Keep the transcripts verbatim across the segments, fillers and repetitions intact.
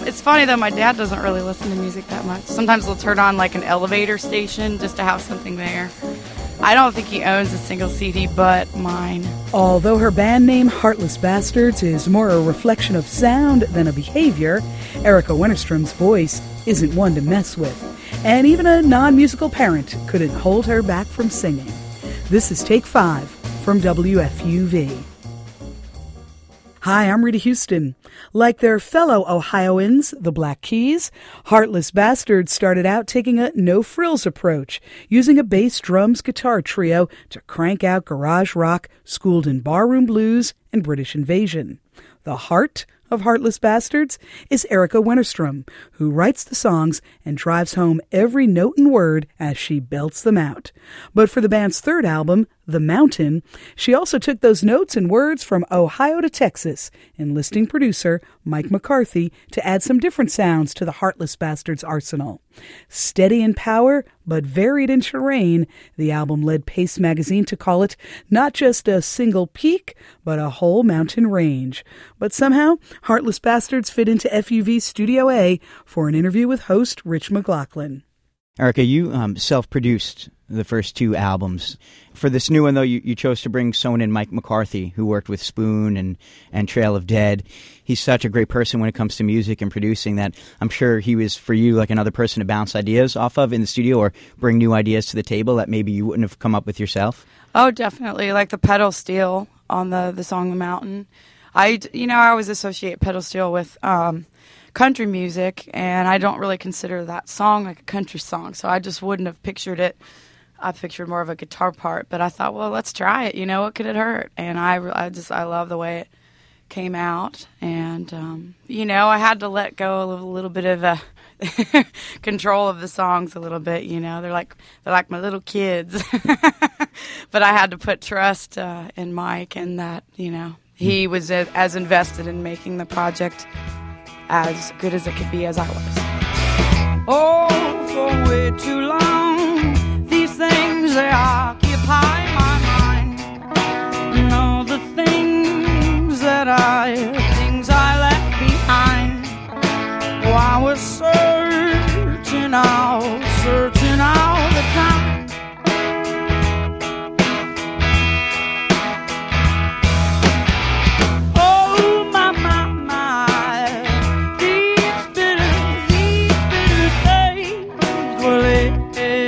It's funny, though, my dad doesn't really listen to music that much. Sometimes he'll turn on, like, an elevator station just to have something there. I don't think he owns a single C D but mine. Although her band name, Heartless Bastards, is more a reflection of sound than a behavior, Erica Wennerstrom's voice isn't one to mess with. And even a non-musical parent couldn't hold her back from singing. This is Take Five from W F U V. Hi, I'm Rita Houston. Like their fellow Ohioans, the Black Keys, Heartless Bastards started out taking a no-frills approach, using a bass, drums, guitar trio to crank out garage rock schooled in barroom blues and British invasion. The heart of Heartless Bastards is Erica Wennerstrom, who writes the songs and drives home every note and word as she belts them out. But for the band's third album, The Mountain, she also took those notes and words from Ohio to Texas, enlisting producer Mike McCarthy to add some different sounds to the Heartless Bastards arsenal. Steady in power, but varied in terrain, the album led Pace magazine to call it not just a single peak, but a whole mountain range. But somehow, Heartless Bastards fit into F U V's Studio A for an interview with host Rich McLaughlin. Erica, you um, self-produced the first two albums. For this new one, though, you, you chose to bring someone in, Mike McCarthy, who worked with Spoon and, and Trail of Dead. He's such a great person when it comes to music and producing that I'm sure he was, for you, like another person to bounce ideas off of in the studio or bring new ideas to the table that maybe you wouldn't have come up with yourself. Oh, definitely. Like the pedal steel on the, the song The Mountain. I, you know, I always associate pedal steel with um, country music, and I don't really consider that song like a country song, so I just wouldn't have pictured it. I pictured more of a guitar part, but I thought, well, let's try it. You know, what could it hurt? And I, I just, I love the way it came out. And, um, you know, I had to let go of a little bit of a control of the songs a little bit. You know, they're like, they're like my little kids. But I had to put trust uh, in Mike, and that, you know, he was a, as invested in making the project as good as it could be as I was. Oh, for way too long, things they occupy my mind, and all the things that I, things I left behind. Oh, I was searching out, searching all the time. Oh, my, my, my, these bitter, these bitter days will end.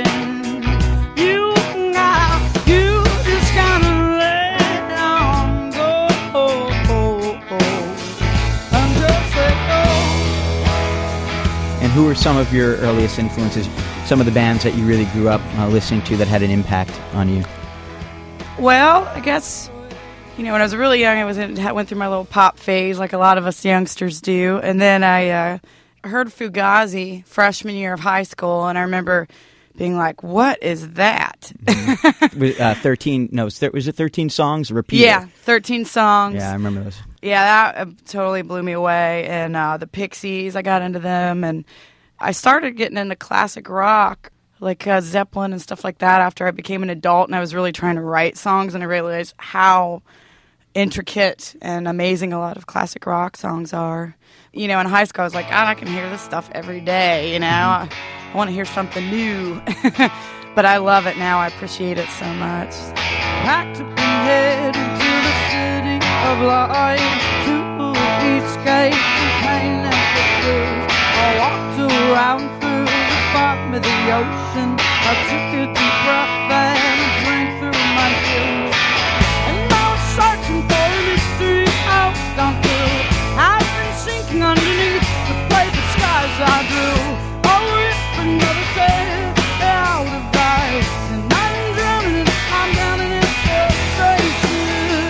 Who were some of your earliest influences, some of the bands that you really grew up uh, listening to that had an impact on you? Well, I guess, you know, when I was really young, I was in, went through my little pop phase like a lot of us youngsters do. And then I uh, heard Fugazi freshman year of high school, and I remember being like, what is that? Mm-hmm. uh, thirteen, no, was it thirteen songs repeated? Yeah, thirteen songs. Yeah, I remember those. Yeah, that uh, totally blew me away. And uh, the Pixies, I got into them. And I started getting into classic rock, like uh, Zeppelin and stuff like that after I became an adult. And I was really trying to write songs, and I realized how intricate and amazing a lot of classic rock songs are. You know, in high school, I was like, God, I can hear this stuff every day, you know? I, I want to hear something new. But I love it now. I appreciate it so much. Packed up and headed to the city of light, to escape the pain and the blues. I walked around through the bottom of the ocean. I took a deep breath and drank through my shoes. And I was searching for a mystery I was gone through. I've been sinking underneath the paper skies I drew. Oh, if another day out of ice, and I'm drowning, I'm drowning in frustration.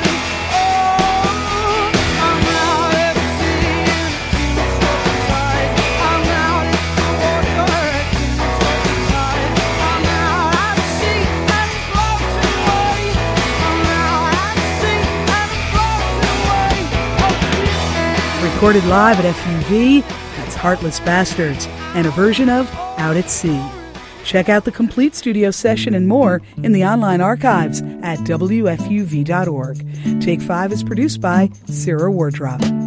Oh, I'm out at sea and it's stuck inside. I'm out at the water and it's stuck inside. I'm out at sea and floating away. I'm out at sea and floating away. Oh, Recorded live at F U V, that's Heartless Bastards, and a version of Out at Sea. Check out the complete studio session and more in the online archives at W F U V dot org. Take Five is produced by Sarah Wardrop.